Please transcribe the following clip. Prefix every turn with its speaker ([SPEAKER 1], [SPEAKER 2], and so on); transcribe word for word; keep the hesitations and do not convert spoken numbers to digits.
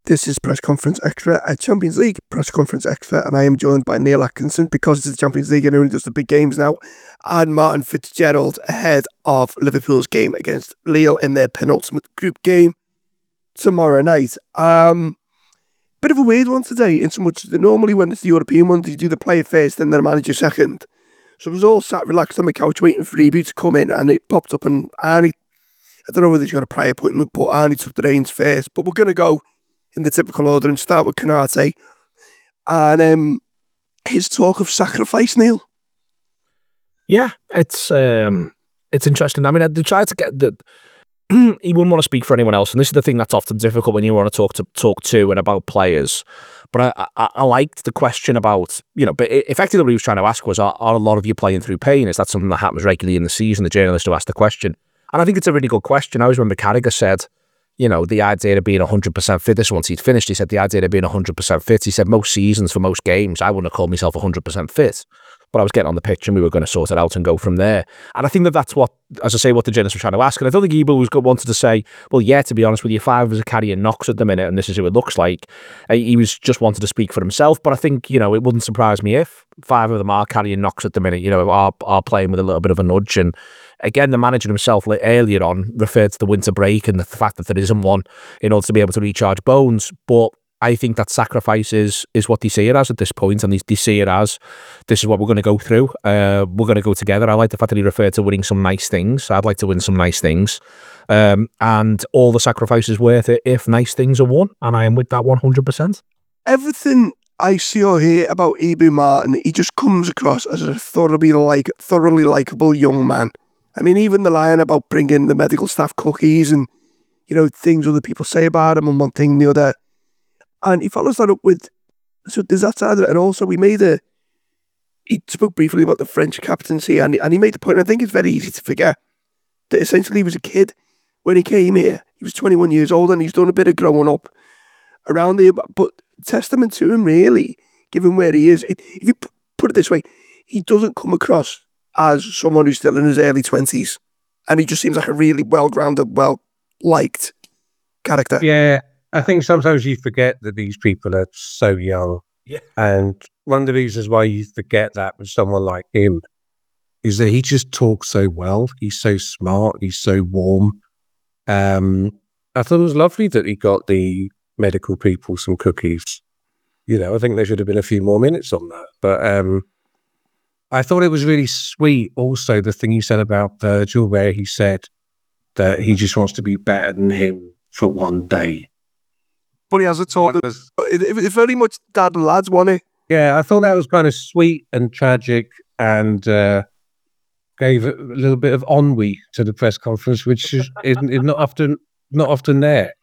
[SPEAKER 1] This is Press Conference Extra, a Champions League Press Conference Extra, and I am joined by Neil Atkinson because it's the Champions League and only does the big games now, and Martin Fitzgerald ahead of Liverpool's game against Lille in their penultimate group game tomorrow night. Um, bit of a weird one today, in so much that normally when it's the European ones, you do the player first and then the manager second. So I was all sat relaxed on my couch waiting for Ibu to come in, and it popped up, and Arnie, I don't know whether he's got a prior appointment, but Arnie took the reins first. But we're going to go in the typical order and start with Konate and um, his talk of sacrifice, Neil.
[SPEAKER 2] Yeah, it's um, it's interesting. I mean, I try to get the. He wouldn't want to speak for anyone else, and this is the thing that's often difficult when you want to talk to talk to and about players. But I, I, I liked the question about, you know, but effectively what he was trying to ask was, are, are a lot of you playing through pain? Is that something that happens regularly in the season? The journalist who asked the question, and I think it's a really good question. I always remember Carragher said, you know, the idea of being one hundred percent fit, this once he'd finished, he said the idea of being one hundred percent fit, he said most seasons for most games, I wouldn't have called myself one hundred percent fit, but I was getting on the pitch and we were going to sort it out and go from there. And I think that that's what, as I say, what the journalists were trying to ask. And I don't think Ibu was wanted to say, well, yeah, to be honest with you, five of us are carrying knocks at the minute and this is who it looks like. He was just wanted to speak for himself. But I think, you know, it wouldn't surprise me if five of them are carrying knocks at the minute, you know, are, are playing with a little bit of a nudge. And again, the manager himself earlier on referred to the winter break and the fact that there isn't one in order to be able to recharge bones. But I think that sacrifice is, is what they see it as at this point, and they, they see it as, this is what we're going to go through. Uh, we're going to go together. I like the fact that he referred to winning some nice things. I'd like to win some nice things. Um, and all the sacrifice is worth it if nice things are won, and I am with that one hundred percent.
[SPEAKER 1] Everything I see or hear about Ibu Martin, he just comes across as a thoroughly like thoroughly likable young man. I mean, even the line about bringing the medical staff cookies and, you know, things other people say about him and one thing and the other. And he follows that up with, so there's that side of it. And also we made a, he spoke briefly about the French captaincy, and, and he made the point, and I think it's very easy to forget, that essentially he was a kid when he came here. He was twenty-one years old and he's done a bit of growing up around here, but testament to him really, given where he is. If you put it this way, he doesn't come across as someone who's still in his early twenties, and he just seems like a really well-grounded, well-liked character.
[SPEAKER 3] Yeah, I think sometimes you forget that these people are so young.
[SPEAKER 2] Yeah.
[SPEAKER 3] And one of the reasons why you forget that with someone like him is that he just talks so well. He's so smart. He's so warm. Um, I thought it was lovely that he got the medical people some cookies. You know, I think there should have been a few more minutes on that. But um, I thought it was really sweet also, the thing he said about Virgil, where he said that he just wants to be better than him for one day.
[SPEAKER 1] But he hasn't told us. It, it, it's very much dad and lads, wasn't it?
[SPEAKER 3] Yeah, I thought that was kind of sweet and tragic, and uh, gave a little bit of ennui to the press conference, which is, is, is not often not often there.